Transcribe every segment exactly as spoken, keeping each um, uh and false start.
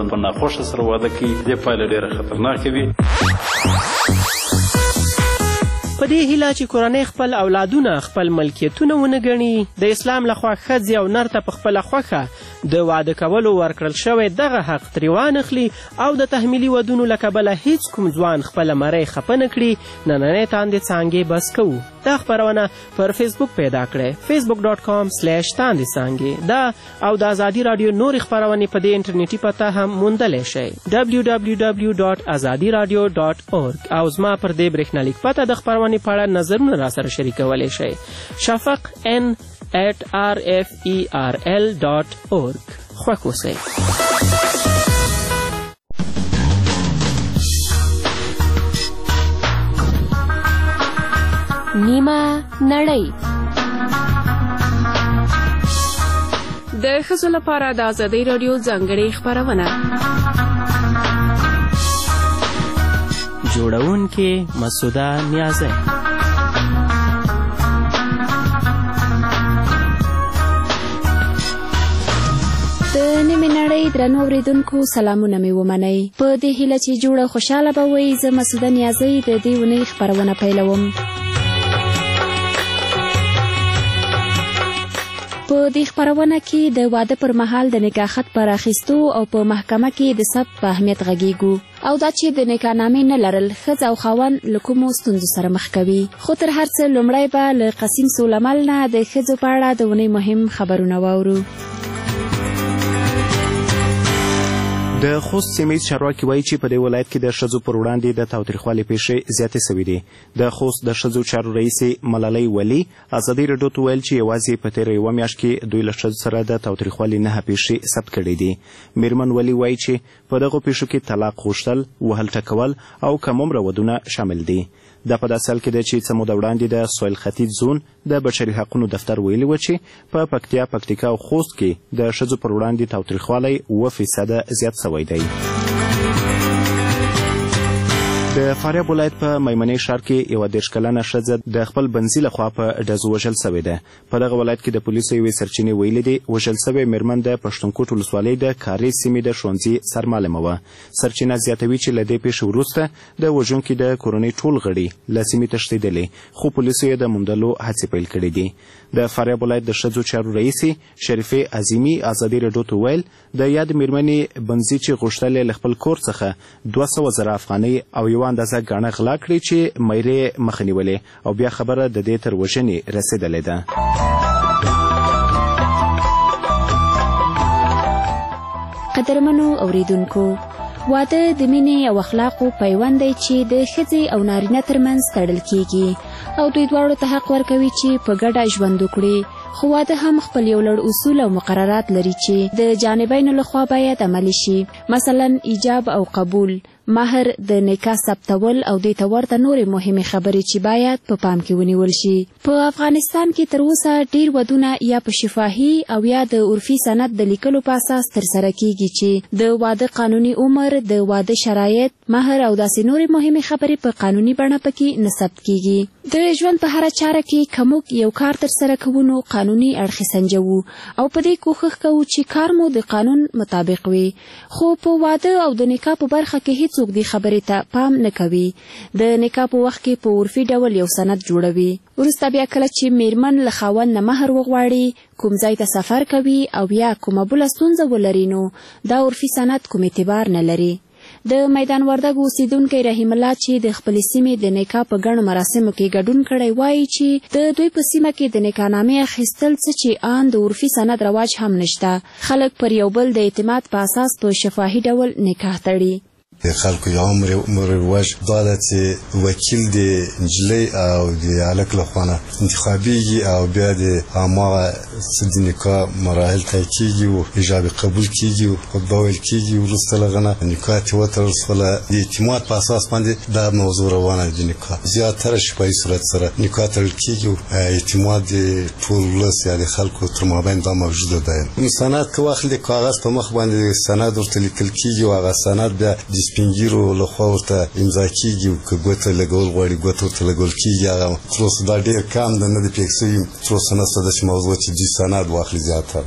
په ناخوښه سره واده کوي، دې پایله ډېره خطرناکه وي. په دې هیله چې کورنۍ خپل اولادونه خپل ملکیتونه ونه ګڼي، د اسلام لخوا ښځې او نر ته په خپله خوښه د واده کولو ورکړل شوی دغه حق ترې وانخلي او د تحمیلي ودونو له کبله هیڅ کوم ځوان خپله مرۍ خفه نه کړي. نننۍ تاندې څانګې بس کوو. دا خپرونه پر فیسبوک پیدا کړئ، فیسبوک ډاټ کام سلیش تاندې څانګې. دا او د ازادي راډیو نورې خپرونې په دې انټرنیټي پته هم موندلی شئ، ډبلیو ډبلیو ډبلیو ډاټ ازادي راډیو ډاټ اورګ. او زما پر دې برېښنالیک پته د خپرونې په اړه نظرونه راسره شریکولی شئ، شفق ان at r f e r l dot org. خوښ اوسئ. نیمه نړۍ د ښځو لپاره د ازادۍ راډیو ځانګړې خپرونه. جوړونکې مسعوده نیازی. د نیمې نړۍ درنو اورېدونکو سلامونه مې ومنئ. په دې هیله چې جوړه خوشحاله به وئ، زه مسعوده نیازی د دې اونۍ خپرونه پیلوم. په دې خپرونه کې د واده پر مهال د نکاح خط پر اخیستو او په محکمه کې د ثبت په اهمیت غږیږو، او دا چې د نکاح نامې نه لرل ښځه او خاوند له کومو ستونزو سره مخ کوي. خو تر هر څه لومړی به له قسیم سولمل نه د ښځو په اړه د اونۍ مهم خبرونه واورو. د خوست سیمه چارواکي وایي چې په دې ولایت کې د ښځو پر وړاندې د تاوتریخوالي پیښې زیاتې سوي دي. د خوست د ښځو چارو رئیسې ملالۍ ولي ازادي راډیو ته ویل چې یوازې په تېره یوه میاشت کې دوی له ښځو سره د تاوتریخوالي نهه پیښې ثبت کړي دي. میرمن ولي وایي چې په دغو پیښو کې طلاق غوښتل، وهل ټکول او کم عمره ودونه شامل دي. دا په داسې حال کې ده چې څه موده وړاندې د سویل ختیځ زون د بشري حقونو دفتر ویلي و چې په پکتیا، پکتیکا او خوست کې د ښځو پر وړاندې تاوتریخوالی اووه فیصده زیات سوی دی. د فاریاب ولایت په میمنې ښار کې یوه دېرش کلنه ښځه د خپل بنځي لخوا په ډزو وژل سوې ده. په دغه ولایت کې د پولیسو یوې سرچینې ویلي دي وژل سوې میرمن د پښتونکوټ ولسوالۍ د کارې سیمې د ښوونځي سرمعلمه وه. سرچینه زیاتوي چې له دې پیښې وروسته د وژونکي د کورنۍ ټول غړي له سیمې تښتېدلي، خو پولیسو یې د موندلو هڅې پیل کړي دي. د فاریاب ولایت د ښځو چارو رئیسې شریفې عظیمي ازادي راډیو ته ویل د یاد میرمنې بنځي چې غوښتل یې له خپل کور څخه دوه سوه زره افغانۍ او یوه اندازه ګاڼه غلا کړي چې میرې مخه نیولې، او بیا خبره د دې تر وژنې رسېدلې ده. قدرمنو اوریدونکو، واده د مینې او اخلاقو پیوند دی چې د ښځې او نارینه ترمنځ تړل کیږي او دوی دواړو ته حق ورکوي چې په ګډه ژوند وکړي. خو واده هم خپل یو لړ اصول او مقررات لري چې د جانبینو لخوا باید عملي شي، مثلا ایجاب او قبول، مهر، د نکاح ثبتول او دې ته ورته نورې مهمې خبرې چې باید په پام کې ونیول شي. په افغانستان کې تر اوسه ډیر ودونه یا په شفاهي او یا د عرفي سند د لیکلو په اساس ترسره کیږي چې د واده قانوني عمر، د واده شرایط، مهر او داسې نورې مهمې خبرې په قانوني بڼه پکې نه ثبت کیږي. د ژوند په هره چاره کې که موږ یو کار ترسره کوو نو قانوني اړخې سنجوو او په دې کوښښ کوو چې کار مو د قانون مطابق وي. خو په واده او د نکاح په برخه کې هیڅ څوک دې خبرې ته پام نه کوي. د نکاح په وخت کې په عرفي ډول یو سند جوړوي، وروسته بیا کله چې میرمن له خاوند نه مهر وغواړي، کوم ځای ته سفر کوي او یا کومه بله ستونزه ولري نو دا عرفي سند کوم اعتبار نه لري. د میدان وردګ اوسیدونکی رحیم الله چې د خپلې سیمې د نکاح په ګڼو مراسمو کې ګډون کړی وایي چې د دوی په سیمه کې د نکاح نامې اخیستل څه چې آن د عرفي سند رواج هم نشته. خلک پر یو بل د اعتماد په اساس په شفاهي ډول نکاح تړي. د خلکو یو عمر رواج دا ده چې وکیل د نجلۍ او د هلک لخوا نه انتخابیږي او بیا د هماغه څه د نکاح مراحل طی کیږي او ایجاب قبول کیږي او خطبه ویل کیږي. وروسته له هغه نه نکاح چې وتړل شوله د اعتماد په اساس باندې دا موضوع روانه د نکاح زیاتره شفاهي صورت سره نکاح تړل کیږي او اعتماد د ټول ولس یا د خلکو تر مابین دا موجوده ده. سند که واخلې کاغذ په مخ باندې سند ورته لیکل کیږي او هغه سند بیا سپینګیرو لخوا ورته امضا کیږي او که ګوته لګول غواړي ګوته ورته لګول کیږي. هغه تر اوسه دا ډېر کم ده، نه د پېښ شوي تر اوسه نشته داسې موضوع چې دوی سند واخلي زیاتره.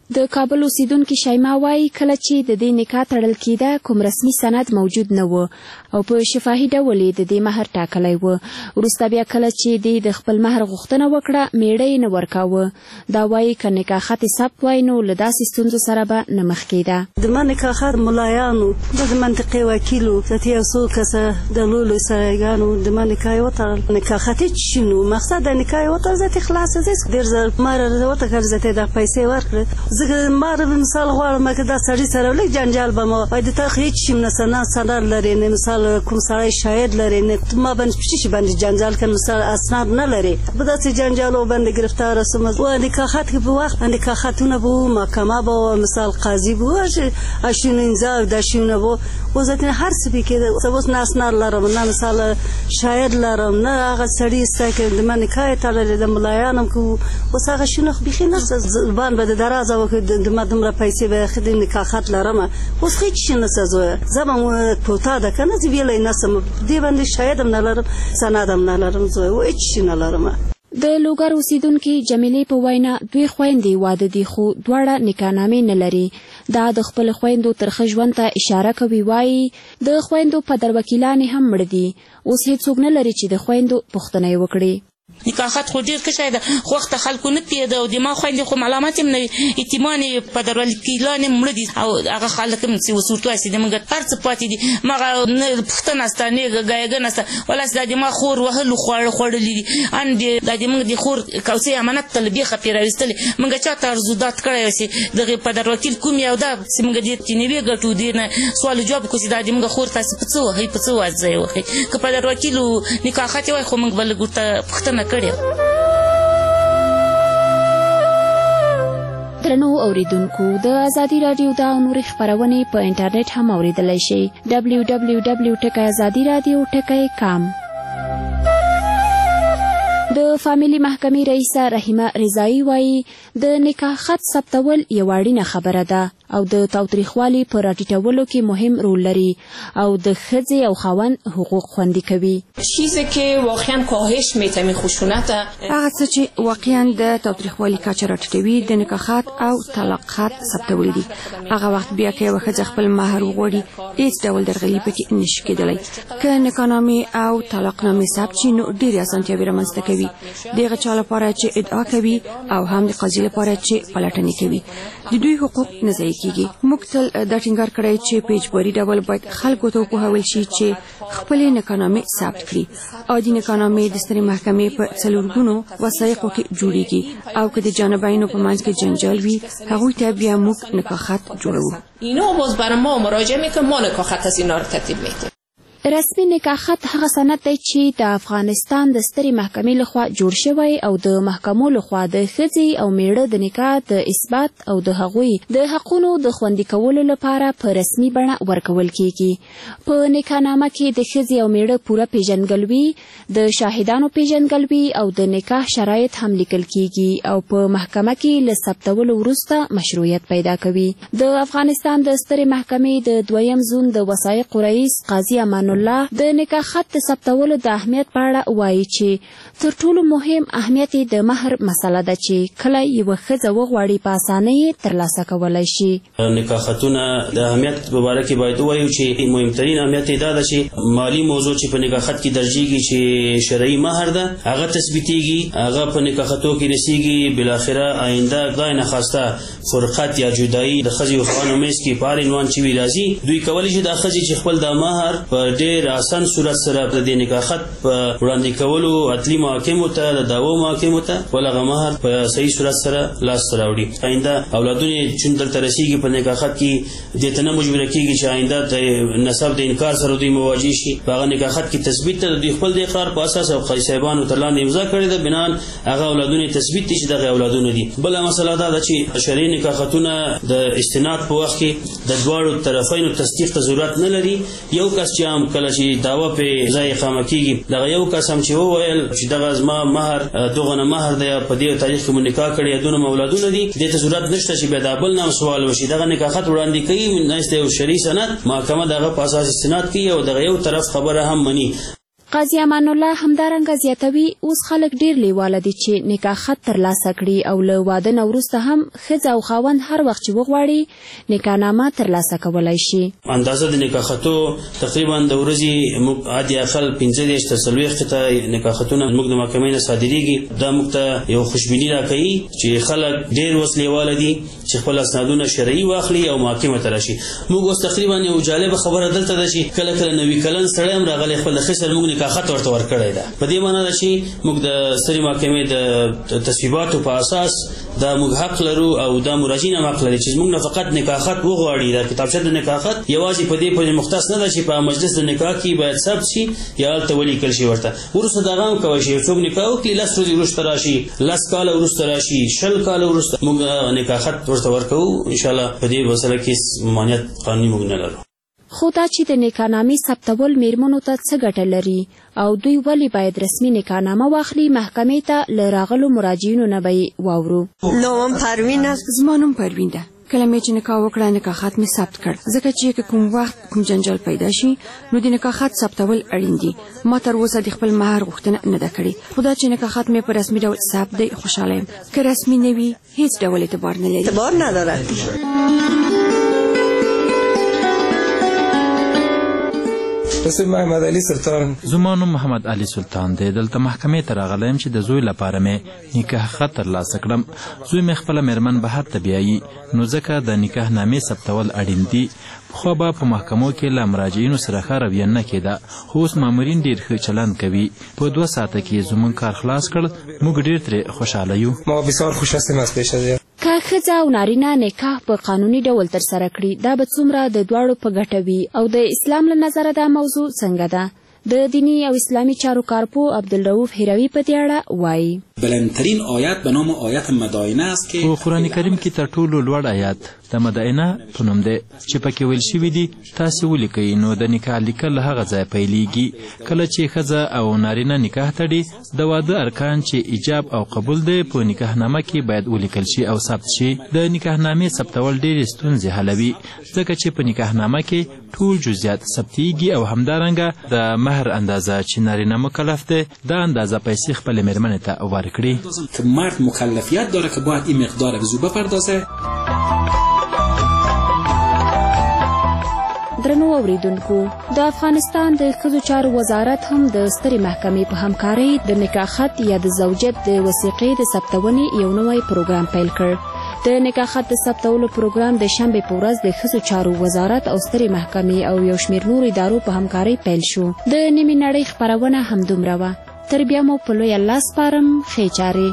د کابل اوسیدونکي شیما وایي کله چې د دې نکاح تړل کېده کوم رسمي سند موجود نه و او په شفاهي ډول یې د دې مهر ټاکلی و. وروسته بیا کله چې دې د خپل مهر غوښتنه وکړه میړه یې نه ورکاوه. دا وایي که نکاح خط ثبت وای نو له داسې ستونزو سره به نه مخ کېده. د ما نکاح خط ملایانو د منطقې وکیلو د یو څو کسه د لولو سړیګانو د ما نکاح یې وتړل. نکاح خط یې څه نو مقصد د نکاح یې وتړل زه یې خلاصه زه ډېر زر ما وتړل زه ته د پیسې ورکړې زه ما مثال غواړم که دا سړي سره لږ جنجال به ما وای د تا خو هېڅ شي نه نه سند لري نه مثال کوم سړی شاهد لري نه ما باندې په شي باندې جنجال کوي مثال اسناد نه لري په داسې جنجالو باندې گرفتار شوم. و نکاح خط کې په وخت نکاح خطونه به محکمه به مثال قاضي به اشون انزا د شونه به وزته هر څه به کې سبوس نه اسناد لرم نه مثال شاهد لرم نه هغه سړي ستکه د من نکاح تړلې د ملایانم کو وسغه شنو بخې نه زبان به درازه وکړ د ما دومره پیسې به خدای نکاح خط لرم اوس هیڅ شي نه سزوه زما پوتا ده کنه چې ویلې نسم دی باندې شاهدم نه لرم سندم نه لرم زه و هیڅ شي نه لرم. د لوګر اوسیدونکي جمیلې په وینا دوی خویندې واده دي خو دواړه نکاحنامې نه لري. دا د خپل خویندو ترخه ژوند ته اشاره کوي. وایي د خویندو پدر وکیلانې هم مړه دي اوس هیڅوک نه لري چې د خویندو پوښتنه یې وکړي. نکاح خط خو ډېر کشی ده خو وخته خلکو نه پوهېده او د ما خویندې خو ملامت هم نه وي یتیمان یې پدر وکیلان یې مړه دي او هغه خلک هم چې اوس ورته وایي چې موږ هر څه پاتې دي مغه نه پوښتنه شته نه ګایګنه شته ولاس دا د ما خور وهلو خواړه خوړلي دي ان دا د موږ د خور کوڅې امانت ته له بیخه پرې راویستلې موږ چاته ارزودات کړی وه چې دغې پدر وکیل کوم یو دا چې موږ دې تینوې ګټو دې نه سوال جواب کړو چې دا د موږ خور تاسې په څه وهئ په څه وضع یې وښئ که پدر وکیلو نکاح خط یې وایي خو موږ به لږ ورته پوښتنه کړې. درنو اوریدونکو د ازادي راډیو دا نورې خپرونې په انټرنیټ هم اوریدلی شئ ډبلیو ډبلیو ډبلیو ټکی ازادي راډیو ټکی کام. د فامیلي محکمې رئیسه رحیمه رضایي وایي د نکاح خط ثبتول یوه اړینه خبره ده او د تاوتریخوالي په راټیټولو کې مهم رول لري او د ښځې او خاوند حقوق خوندي کوي. چیزی که واقعا کاهش میده می خشونت هغه څه چې واقعا د تاوتریخوالي کچه راټیټوي د نکاح خط او طلاق خط ثبتول دي. هغه وخت بیا که یوه ښځه خپل مهر وغواړي هېڅ ډول درغلي پکې نشي کېدلی. که نکاحنامې او طلاقنامې ثبت شي نو ډېرې اسانتیاوې رامنځته کوي د هغه چا لپاره چې ادعا کوي او هم د قاضي لپاره چې پلټنې کوي. د دوی حقوق نه ضایع کیږي. موږ تل دا ټینګار کړی چې په اجباري ډول باید خلکو ته وپوهول شي چې خپلې نکاحنامې ثبت کړي. عادي نکاحنامې د سترې محکمې په څلورګونو وثایقو کې جوړیږي او که د جانبینو په منځ کې جنجال وي هغوی ته بیا موږ نکاح خط جوړوو. اینا باز برای ما مراجعه میکنه ما نکاح خط از اینا رو ترتیب میدیم. رسمي نکاح خط هغه سند دی چې د افغانستان د سترې محکمې لخوا جوړ شوی او د محکمو لخوا د ښځې او میړه د نکاح د اثبات او د هغوی د حقونو د خوندي کولو لپاره په رسمي بڼه ورکول کیږي. په نکاحنامه کې د ښځې او میړه پوره پیژندګلوي د شاهدانو پیژندګلوي او د نکاح شرایط هم لیکل کیږي او په محکمه کې له ثبتولو وروسته مشروعیت پیدا کوي. د افغانستان د سترې محکمې د دویم زون د وثایقو رئیس قاضي امان الله د نکاح خط د ثبتولو د اهمیت په اړه وایي چې تر ټولو مهم اهمیت د مهر مسله ده چې کله یوه ښځه وغواړي په اسانۍ ترلاسه کولی شي. نکاح خطونه د اهمیت په باره کې باید ووایو چې مهمترین اهمیت یې دا ده چې مالي موضوع چې په نکاح خط کې درجیږي چې شرعي مهر ده هغه تثبیتیږي هغه په نکاح خطو کې رسیږي بالاخره آینده خدای نخواسته فرقت یا جدایي د ښځې او خاوند منځ کې په هر عنوان چې وي راځي دوی کولی شي دا ښځې چې خپل دا مهر په ډېر آسان صورت سره د دې نکاح خط په وړاندې کولو عدلي محاکمو ته د دعوو محاکمو ته ول هغه مهر په صحیح صورت سره لاسته راوړي. آینده اولادونه چې دلته رسیږي په نکاح خط کې دې ته نه مجبوره کېږي چې آینده د نسب د انکار سره دوی مواجه شي. په هغه نکاح خط کې تثبیت ته دوی خپل د اقرار په اساس او قاضي صاحبانو ته لاندې امضا کړې ده بنان هغه اولادونه تثبیت دي چې دغه اولادونه دي. بله مسله دا ده چې شرعي نکاح خطونه د استناد په وخت کې د دواړو طرفینو تصدیق ته ضرورت نه لري. یو کس چې هم کله چې دعوه په ځای اقامه کیږي دغه یو کس هم چې وویل چې دغه زما مهر دغه نه مهر دی په دې تاریخ کې مو نکاح کړی دونه اولادونه دي دې ته ضرورت نشته چې بیا د بل نام سوال وشي. دغه نکاح خط وړاندې کوي نهسته یو شرعي سند محکمه دغه په اساس استناد کوي او دغه یو طرف خبره هم مني. قاضي امان الله همدارنګه زیاتوي اوس خلک ډیر لیواله دي چې نکاح خط ترلاسه کړي او له واده نه وروسته هم ښځه او خاوند هر وخت چې وغواړي نکاحنامه ترلاسه کولی شي. اندازه د نکاح خطو تقریبا د ورځې موږ عادي اقل پنځه دېرش تر څلوېښت ته نکاح خطونه موږ د محکمې نه صادریږي. دا موږ ته یو خوشبیني راکوي چې خلک ډیر اوس لیواله دي چې خپل اسنادونه شرعي واخلي او محکمې ته راشي. موږ اوس تقریبا یو جالبه خبره دلته ده چې کله کله نوي کلن سړی هم راغلی خپل د ښځې سره موږ نکاح خط ورته ورکړی ده. په دې معنی ده چې موږ د سترې محکمې د تصویباتو په اساس دا موږ حق لرو او دا مراجعین هم حق لري چې موږ نه فقط نکاح خط وغواړي. دا کتابچه د نکاح خط یوازې په دې پورې مختص نه ده چې په مجلس د نکاح کې باید ثبت شي یا هلته ولیکل شي ورته. وروسته د هغه هم کولی شي څوک نکاح وکړي لس ورځې وروسته راشي لس کاله وروسته راشي شل کاله وروسته موږ نکاح خط ورته ورکوو. انشاءالله په دې مسله کې ممانعت قانوني موږ نه لرو. خو دا چې د نکاحنامې ثبتول میرمنو ته څه ګټه لري او دوی ولې باید رسمي نکاحنامه واخلي محکمې ته له راغلو مراجعینو نه به یې واورو. نوم پروین است. زما نوم پروین ده. کله مې چې نکاح وکړه نکاح خط مې ثبت کړ ځکه چې کوم وخت کوم جنجال پیدا شي نو د نکاح خط ثبتول اړین دي. ما تر اوسه د خپل مهر غوښتنه نه ده کړې. خو دا چې نکاح خط مې په رسمي ډول ثبت دی خوشحاله یم. که رسمي نه وي هیڅ ډول اعتبار نه لري. اعتبار نداره. اسم محمد علي سلطان. زما نوم محمد علي سلطان دی. دلته محکمې ته راغلی چې د زوی لپاره مې نکاح خط ترلاسه کړم. زوی مې خپله میرمن بهر ته بیایي نو ځکه د نکاح نامې ثبتول اړین دي. پخوا به په محکمو کې له مراجعینو سره ښه رویه نه کېده خو اوس مامورین ډېر ښه چلند کوي. په دوه ساعته کې زموږ کار خلاص کړ. موږ ډېر ترې خوشحاله یو. ما بسیار خوش هستیم از پیش از که ښځه او نارینه نکاح په قانوني ډول ترسره کړي دا به څومره د دواړو په ګټه وي او د اسلام له نظره دا موضوع څنګه ده؟ د دینی او اسلامی چارو کارپو عبدالرؤف هروی په دې اړه وایي. بلندترین آیت به نام آیت مدائنه است که په قرآن کریم کې تر ټولو لوړ آیات د مدائنه په نوم دی چې پکې ویل شوي دي تاسې ولیکئ. نو د نکاح لیکل له هغه ځای پیلیږي کله چې ښځه او نارینه نکاح تړي. د واده ارکان چې ایجاب او قبول دی په نکاحنامه کې باید ولیکل شي او ثبت شي. د نکاحنامې ثبتول ډېرې ستونزې حلوي ځکه چې په نکاحنامه کې ټول جزئیات ثبتیږي او همدارنګه د مهر اندازه چې نارینه مکلف دی دا اندازه پیسې خپلې میرمنې ته ورکړي. که مرد مکلفیت داره که باید این مقدار به زو بپردازه. درنو اوریدونکو د افغانستان د ښځو چارو وزارت هم د سترې محکمې په همکارۍ د نکاح خط یا د زوجیت د وثیقې د ثبتونې یو نوی پروګرام پیل کړ. د نکاح خط د ثبتولو پروګرام د شنبې په ورځ د ښځو چارو وزارت او سترې محکمې او یو شمېر نورو ادارو په همکارۍ پیل شو. د نیمې نړۍ خپرونه همدومره وه. تر بیا مو په لوی الله سپارم ښې چارې.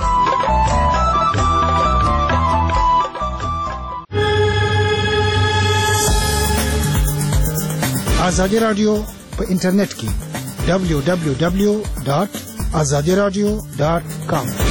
ازادي راډیو په انټرنیټ کې دبلیو دبلیو دبلیو ډاټ ازادي راډیو ډاټ کام